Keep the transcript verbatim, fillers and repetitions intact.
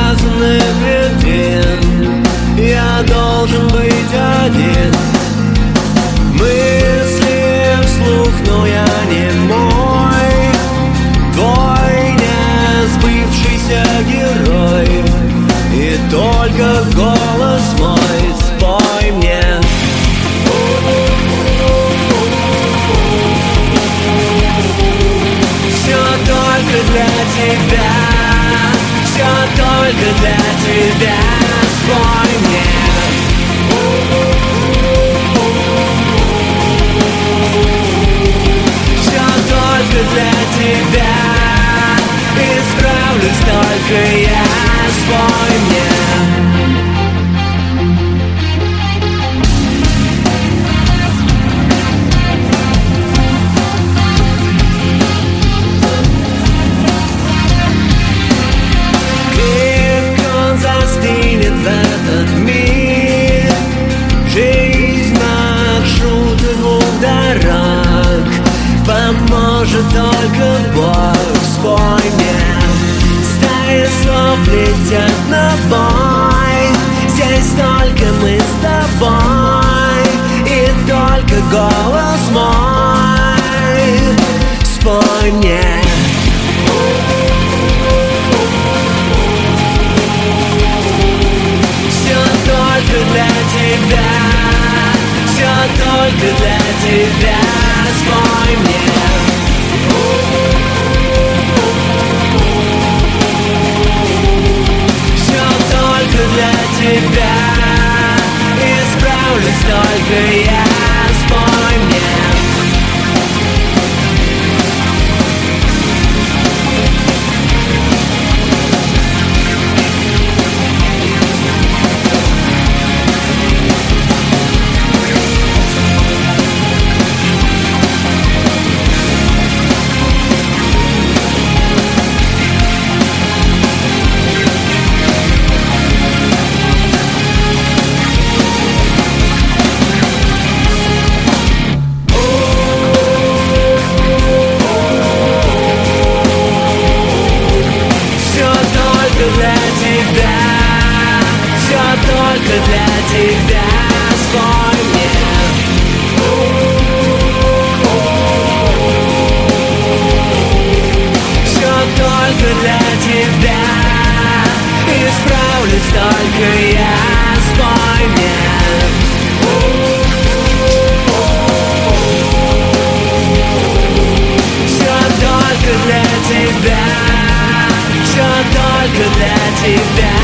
связаны причин. Я должен быть один. Мысли вслух, но я не мой, твой несбывшийся герой. И только голос мой, спой мне. Все только для тебя, все только для тебя, спой мне. Все только для тебя, исправлюсь только я, спой мне. Поможет только Бог, спой мне. Стаи слов летят на бой. Здесь только мы с тобой, и только голос мой, спой мне. Все только для тебя, все только для тебя, спой мне. Все только для тебя, исправлюсь только я, спой мне. Только для тебя, спой мне. Все только для тебя, исправлюсь только я, спой мне. Все только для тебя, все только для тебя.